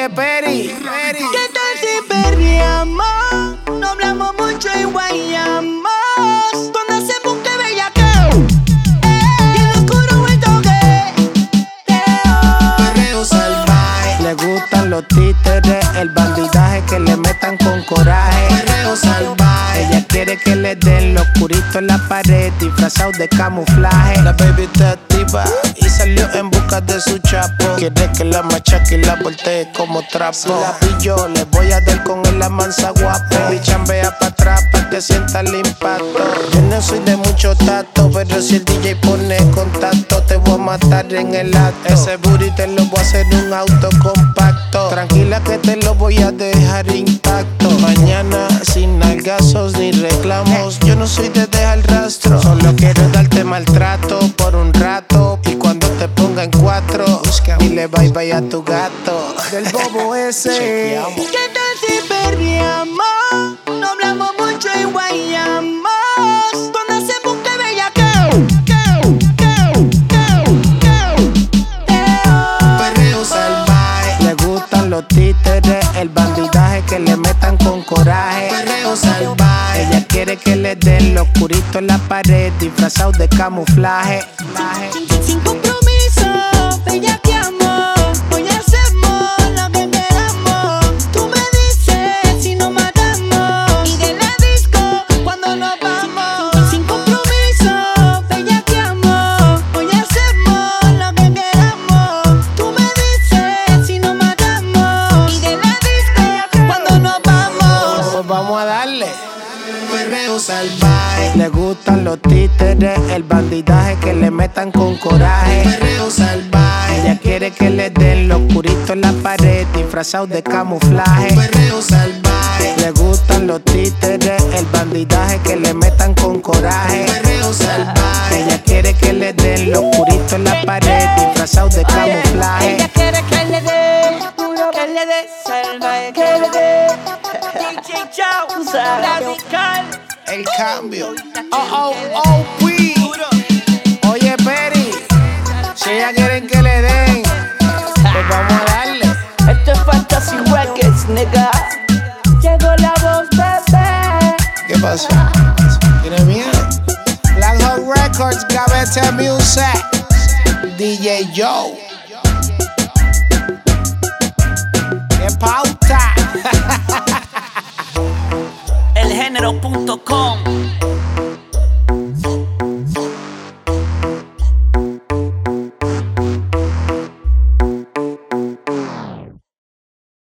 Oye, Peri, ¿Qué tal si perreamos? No hablamos mucho y guayamos. Donde hacemos que bellaqueo. Y en lo oscuro el toqueteo. perreo salvaje. Le gustan los títeres, el bandidaje, que le metan con coraje. Perreo salvaje. Ella quiere que le den lo oscurito en la pared, disfrazado de camuflaje. La baby está activa y salió en busca de su chapo. Quiere que la machaque y la voltee como trapo. Si la pillo, le voy a dar con él la mansa guapo. Baby, chambea pa' atrás pa' que sienta el impacto. Yo no soy de mucho tacto, pero si el DJ pone contacto, te voy a matar en el acto. Ese booty te lo voy a hacer un auto compacto. Tranquila que te lo voy a dejar intacto. Mañana sin nalgazos ni reclamos. Yo no soy de dejar rastro, solo quiero darte maltrato por un rato. Y cuando te ponga en cuatro, dile bye bye a tu gato. Del bobo ese. Chequeamos. ¿Qué tal si perreamos? No hablamos mucho y guayamos. Donde hacemos que bellaqueo. Perreo salvaje. Le gustan los títeres, el bandidaje, que le metan con coraje. Perreo salvaje. Ella quiere que le den lo oscurito en la pared, disfrazado de camuflaje. Sin compromiso, bellaqueamos. Hoy hacemos lo que queramos. Tú me dices si nos matamos. Y de la disco cuando nos vamos. Sin compromiso, bellaqueamos. Hoy hacemos lo que queramos. Tú me dices si nos matamos. Y de la disco cuando nos vamos. Pues vamos a darle. Perreo salvaje. Le gustan los títeres, el bandidaje, que le metan con coraje. Perreo salvaje. Ella quiere que le den lo oscurito en la pared, disfrazado de camuflaje. Perreo salvaje. Le gustan los títeres, el bandidaje, que le metan con coraje. Perreo salvaje. Ella quiere que le den lo oscurito en la pared, disfrazado de camuflaje. Ella quiere que le dé, que le dé, salvaje, que le dé. DJ Joe, radical. El cambio. P. Oye, Peri, si ella quieren que le den, pues vamos a darle. Esto es Fantasy Records, nigga. Llegó la voz, bebé. ¿Qué pasó? ¿Tienes miedo? Black Hole Records, Gavete Music, DJ Joe. ¡Qué pauta! Elgénero.com